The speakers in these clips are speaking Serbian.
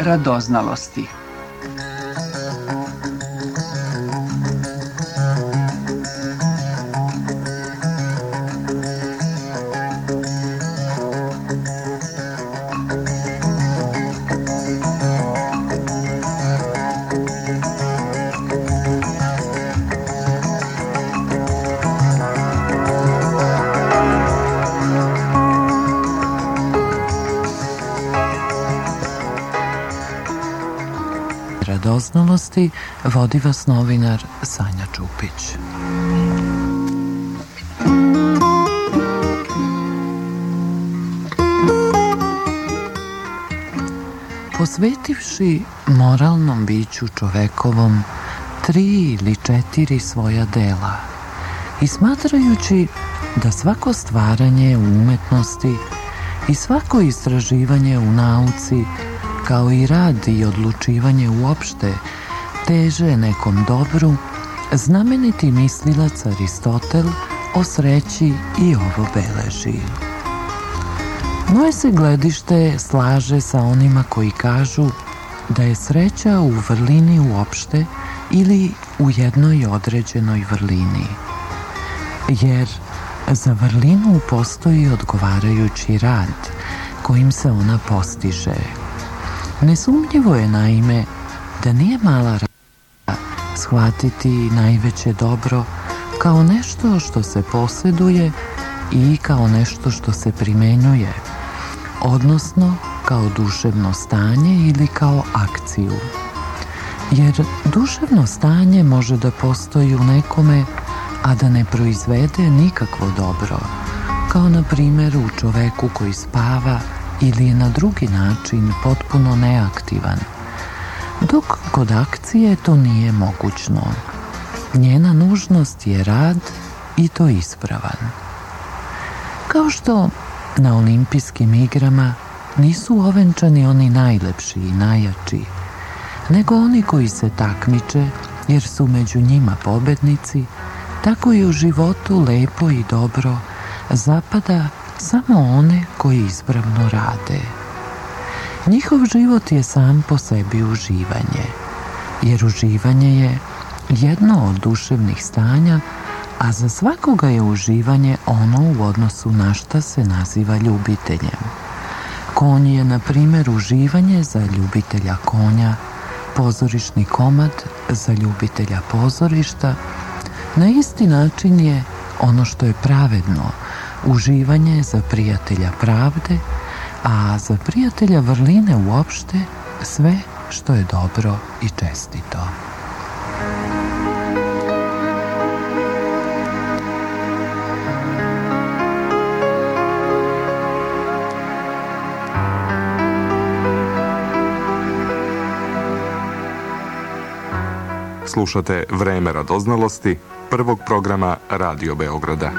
radoznalosti. Radoznalosti vodi vas novinar Sanja Čupić. Posvetivši moralnom biću čovekovom 3 ili 4 svoja dela i smatrajući da svako stvaranje u umetnosti i svako istraživanje u nauci, kao i rad i odlučivanje uopšte, teže nekom dobru, znameniti mislilac Aristotel o sreći i ovo beleži. Moje se gledište slaže sa onima koji kažu da je sreća u vrlini uopšte ili u jednoj određenoj vrlini. Jer za vrlinu postoji odgovarajući rad kojim se ona postiže. Nesumnjivo je naime da nije mala rada shvatiti najveće dobro kao nešto što se posjeduje i kao nešto što se primenjuje, odnosno kao duševno stanje ili kao akciju. Jer duševno stanje može da postoji u nekome, a da ne proizvede nikakvo dobro, kao na primjer u čoveku koji spava ili je na drugi način potpuno neaktivan, dok kod akcije to nije mogućno. Njena nužnost je rad i to ispravan. Kao što na olimpijskim igrama nisu ovenčani oni najlepši i najjači, nego oni koji se takmiče jer su među njima pobednici, tako i u životu lepo i dobro zapada samo one koji ispravno rade. Njihov život je sam po sebi uživanje, jer uživanje je jedno od duševnih stanja, a za svakoga je uživanje ono u odnosu na šta se naziva ljubiteljem. Konj je, na primjer, uživanje za ljubitelja konja, pozorišni komad za ljubitelja pozorišta. Na isti način je ono što je pravedno uživanje za prijatelja pravde, a za prijatelja vrline uopšte sve što je dobro i čestito. Slušate Vreme radoznalosti prvog programa Radio Beograda.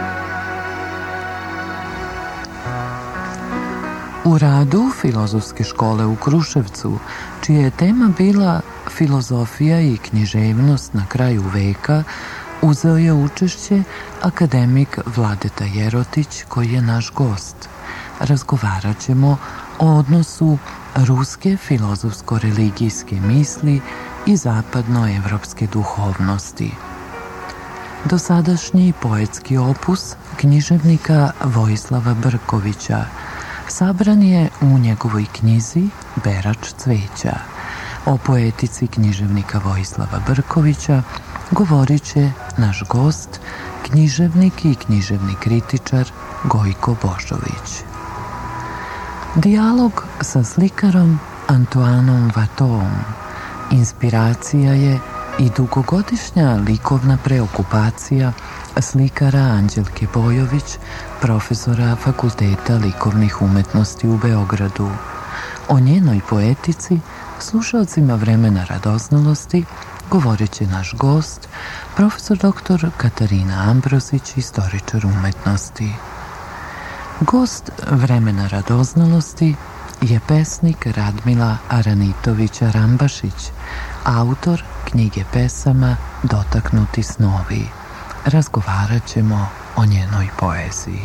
U radu Filozofske škole u Kruševcu, čija je tema bila filozofija i književnost na kraju veka, uzeo je učešće akademik Vladeta Jerotić, koji je naš gost. Razgovarat ćemo o odnosu ruske filozofsko-religijske misli i zapadnoevropske duhovnosti. Dosadašnji poetski opus književnika Vojislava Brkovića sabran je u njegovoj knjizi Berač cveća. O poetici književnika Vojislava Brkovića govorit će naš gost, književnik i književni kritičar Gojko Božović. Dijalog sa slikarom Antoinom Watteauom inspiracija je i dugogodišnja likovna preokupacija slikara Anđelke Bojović, profesora Fakulteta likovnih umetnosti u Beogradu. O njenoj poetici, slušalcima Vremena radoznalosti, govorit će naš gost, profesor dr. Katarina Ambrozić, istoričar umetnosti. Gost Vremena radoznalosti je pesnik Radmila Aranitovića Rambašić, autor knjige pesama Dotaknuti snovi. Razgovarat ćemo o njenoj poeziji.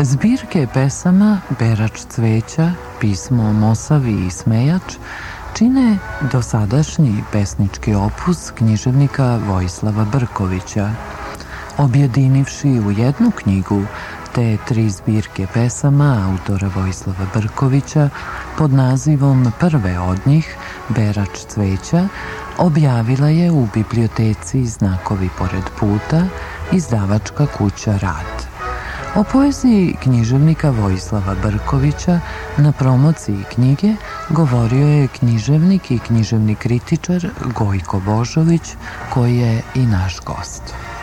Zbirke pesama Berač cveća, pismo Mosavi i Smejač čine dosadašnji pesnički opus književnika Vojislava Brkovića. Objedinivši u jednu knjigu te 3 zbirke pesama autora Vojislava Brkovića pod nazivom prve od njih, Berač cveća, objavila je u biblioteci Znakovi pored puta izdavačka kuća Rad. O poeziji književnika Vojislava Brkovića na promociji knjige govorio je književnik i književni kritičar Gojko Božović, koji je i naš gost.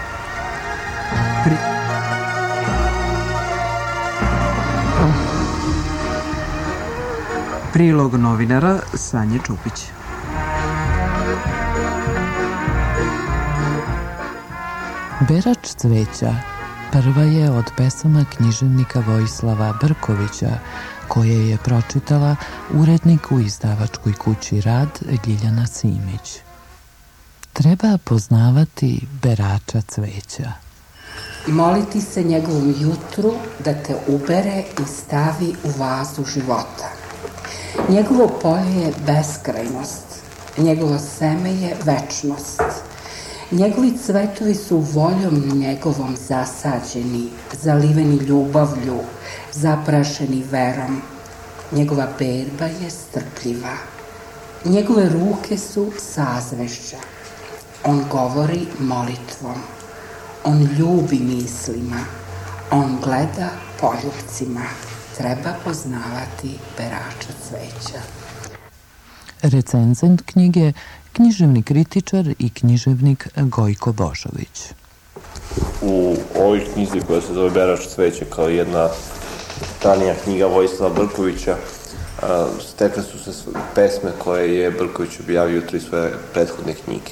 Prilog novinara Sanje Čupić. Berač cveća prva je od pesama književnika Vojislava Brkovića, koje je pročitala urednik u izdavačkoj kući Rad Ljiljana Simić. Treba poznavati berača cveća. Moliti se njegovom jutru da te ubere i stavi u vazu života. Njegovo polje je beskrajnost, njegovo seme je večnost. Njegovi cvetovi su voljom njegovom zasađeni, zaliveni ljubavlju, zaprašeni verom. Njegova berba je strpljiva. Njegove ruke su sazvešća. On govori molitvom. On ljubi mislima. On gleda poljupcima. Treba poznavati berača cveća. Recenzent knjige, književni kritičar i književnik Gojko Božović. U ovoj knjizi koja se zove Berač cveća, kao jedna ranija knjiga Vojislava Brkovića, stekle su se pesme koje je Brković objavio u 3 svoje prethodne knjige.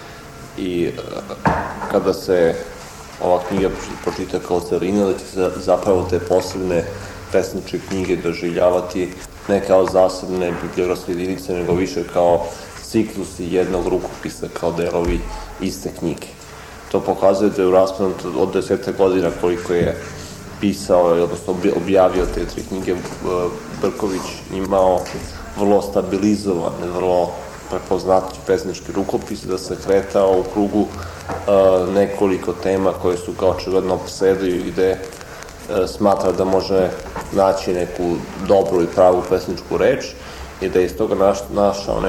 I kada se ova knjiga pročita kao celina, da će se zapravo te posebne pesničke knjige doživljavati ne kao zasebne bibliografske jedinice, nego više kao ciklusi jednog rukopisa, kao delovi iste knjige. To pokazuje da je u rasponu od 10 godina koliko je pisao, odnosno objavio te 3 knjige, Brković imao vrlo stabilizovan, vrlo prepoznatljiv pesnički rukopis, da se kretao u krugu nekoliko tema koje su ga očigledno opsedili i gde smatra da može naći neku dobru i pravu pesničku reč i da je iz toga našao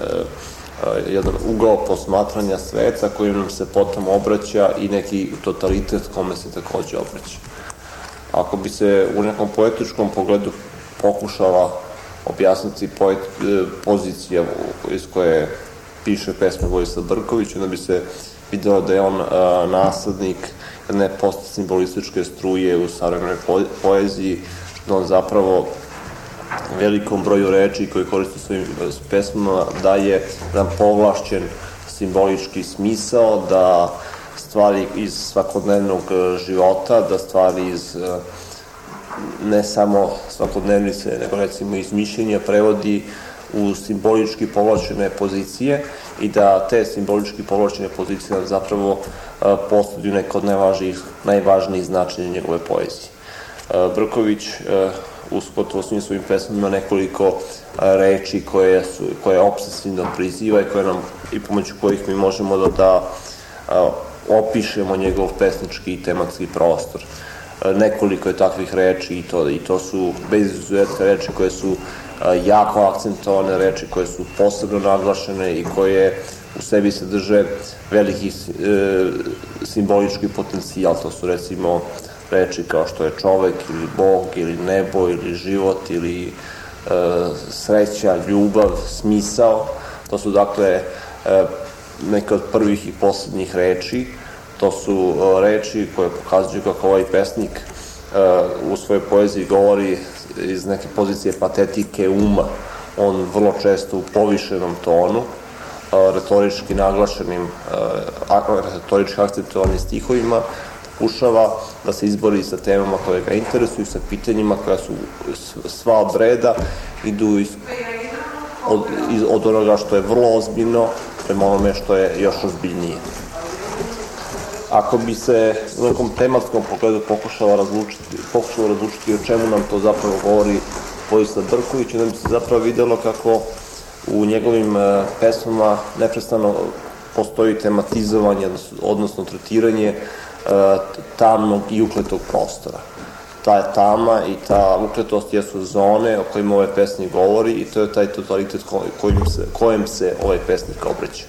jedan ugao posmatranja sveta koji nam se potom obraća i neki totalitet kome se takođe obraća. Ako bi se u nekom poetičkom pogledu pokušala objasniti pozicija iz koje piše pesme Vojislav Brković, onda bi se videlo da je on naslednik jedne postsimbolističke struje u savremenoj poeziji, da on zapravo velikom broju reči koje koristi svojim pesmama daje jedan povlašćen simbolički smisao, da stvari iz svakodnevnog života, da stvari iz ne samo svakodnevnice, nego recimo iz mišljenja prevodi u simbolički povlačene pozicije i da te simbolički povlačene pozicije zapravo postavljaju neko od najvažnijih značenja njegove poezije. Brković u gotovo svim svojim pesmama nekoliko reči koje obsesivno priziva i pomoću kojih mi možemo da opišemo njegov pesnički i tematski prostor. Nekoliko je takvih reči i to su bez izuzetka reči koje su jako akcentovane, reči koje su posebno naglašene i koje u sebi sadrže veliki simbolički potencijal. To su recimo reči kao što je čovek ili Bog ili nebo ili život ili sreća, ljubav, smisao. To su dakle neke od prvih i poslednjih reči. To su reči koje pokazuju kako ovaj pesnik u svojoj poeziji govori iz neke pozicije patetike uma. On vrlo često u povišenom tonu, retorički naglašenim, retorički akcentovanim stihovima, pokušava da se izbori sa temama koje ga interesuju, sa pitanjima koja su sva od reda, idu od onoga što je vrlo ozbiljno prema onome što je još ozbiljnije. Ako bi se u nekom tematskom pogledu pokušalo razlučiti o čemu nam to zapravo govori Vojislav Brković, onda bi se zapravo videlo kako u njegovim pesmama neprestano postoji tematizovanje, odnosno tretiranje tamnog i ukletog prostora. Ta tama i ta ukletost jesu zone o kojima ovaj pesnik govori i to je taj totalitet kojem se ovaj pesnik obraća.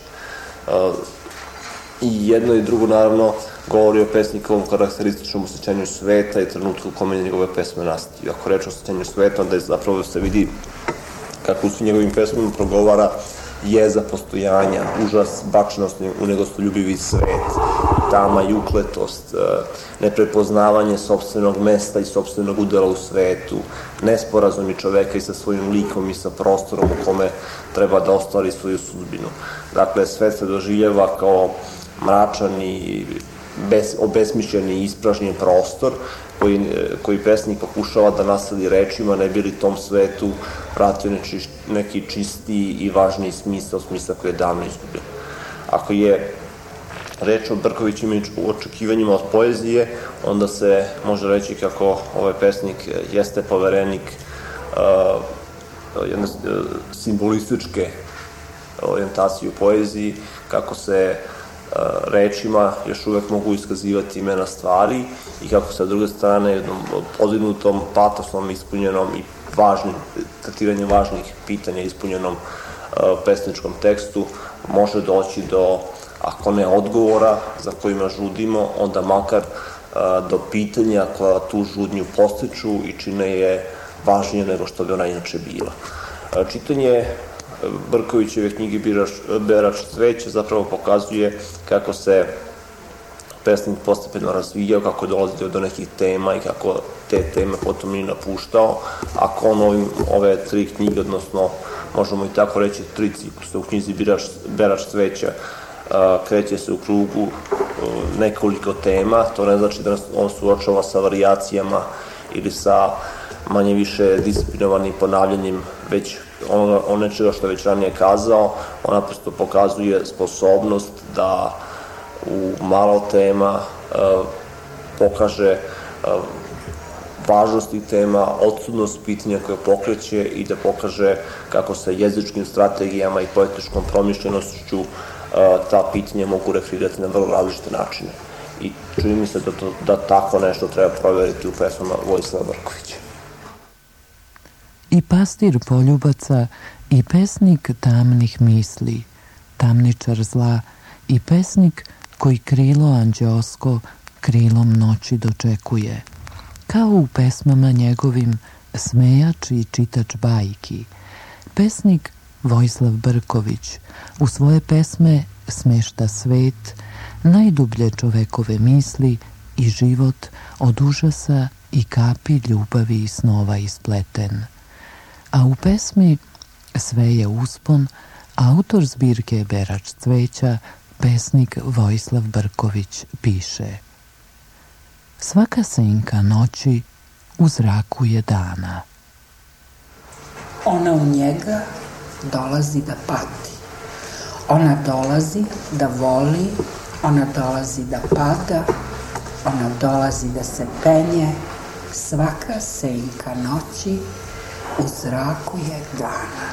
I jedno i drugo, naravno, govori o pesnikovom karakterističnom osjećanju sveta i trenutku u kome njegove pesme nastaju. Ako reč o osjećanju sveta, onda je zapravo se vidi kako u svim njegovim pesmama progovara jeza postojanja, užas, bačnost u negostoljubivi svet, tama i ukletost, neprepoznavanje sopstvenog mesta i sopstvenog udela u svetu, nesporazumi čoveka i sa svojim likom i sa prostorom u kome treba da ostvari svoju sudbinu. Dakle, svet se doživljava kao mračan i obesmišljen i ispražnjen prostor koji pesnik pokušava da nasadi rečima, ne bi li tom svetu vratio neki čistiji i važniji smisao koji je davno izgubljen. Ako je reč o Brkovićim očekivanjima od poezije, onda se može reći kako ovaj pesnik jeste poverenik jedne simbolističke orijentacije u poeziji, kako se rečima još uvek mogu iskazivati imena stvari i kako sa druge strane jednom podignutom, patosnom, ispunjenom i tretiranjem važnih pitanja ispunjenom pesničkom tekstu može doći do, ako ne odgovora za kojima žudimo, onda makar do pitanja koja tu žudnju postiču i čine je važnije nego što bi ona inače bila. Čitanje Brkovićeve knjige Berač cveća zapravo pokazuje kako se pesnik postepeno razvijao, kako je dolazio do nekih tema i kako te teme potom nije napuštao. Ako on ove 3 knjige, odnosno možemo i tako reći 3 ciklusa u knjizi Berač cveća, kreće se u krugu nekoliko tema, to ne znači da on suočava sa varijacijama ili sa manje više disciplinovanim ponavljanjem već on nečega što je već ranije kazao, on naprosto pokazuje sposobnost da u malo tema pokaže važnost tih tema, odsudnost pitanja koje pokreće i da pokaže kako se jezičkim strategijama i poetičkom promišljenošću ta pitanja mogu referirati na vrlo različite načine. I čini mi se da tako nešto treba proveriti u pesmama Vojislava Brkovića. I pastir poljubaca, i pesnik tamnih misli, tamničar zla, i pesnik koji krilo anđeosko krilom noći dočekuje, kao u pesmama njegovim smejač i čitač bajki. Pesnik Vojislav Brković u svoje pesme smešta svet, najdublje čovekove misli i život od užasa i kapi ljubavi i snova ispleten. A u pesmi Sve je uspon, autor zbirke Berač cveća, pesnik Vojislav Brković piše: svaka senka noći u zraku je dana. Ona u njega dolazi da pati. Ona dolazi da voli, ona dolazi da pada, ona dolazi da se penje. Svaka senka noći u zraku je dana.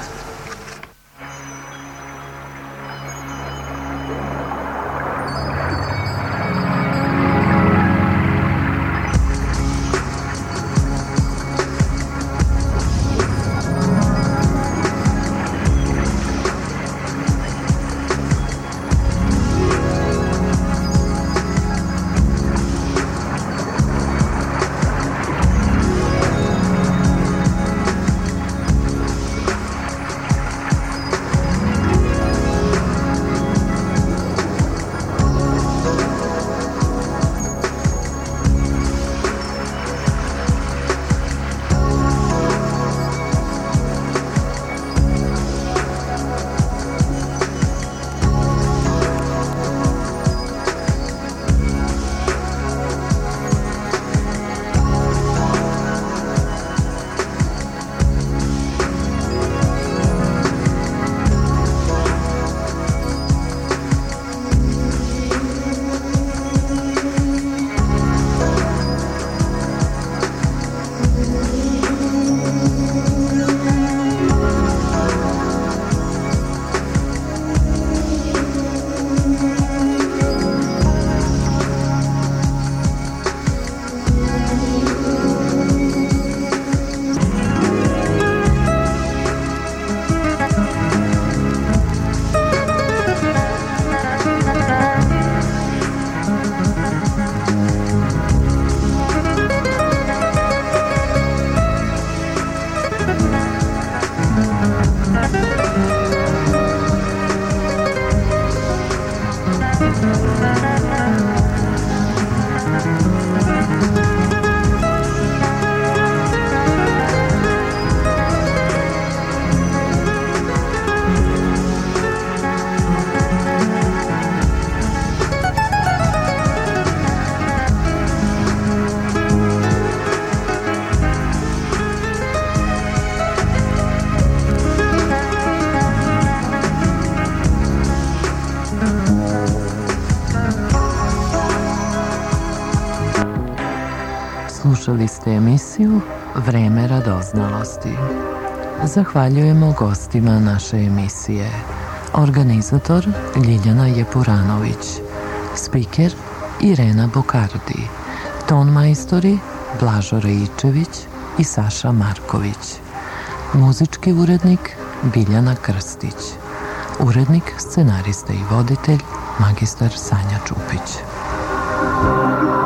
Slušali ste emisiju Vreme radoznalosti. Zahvaljujemo gostima naše emisije. Organizator Ljiljana Jepuranović, spiker Irena Bokardi, ton majstori Blažo Rajičević i Saša Marković, muzički urednik Biljana Krstić, urednik, scenarista i voditelj magistar Sanja Čupić.